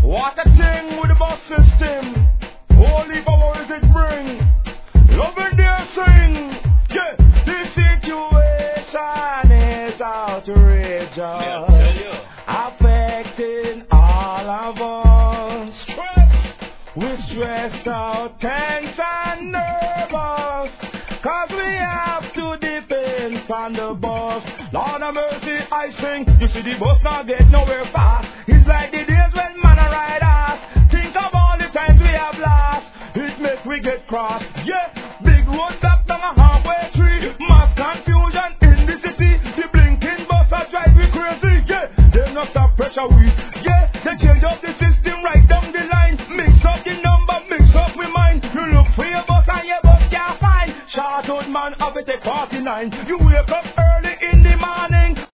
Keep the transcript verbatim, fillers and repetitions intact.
What a thing with the bus system. Holy power is it bring. Love and dare sing. Yeah, this situation is outrageous. Yeah, affecting all of us. Stress. We're stressed out, tense and nervous. Cause we have to depend on the bus. Lord of mercy, I sing. You see the bus not get nowhere fast. It's like the days when man a ride us. Think of all the times we have lost. It make we get cross. Yeah.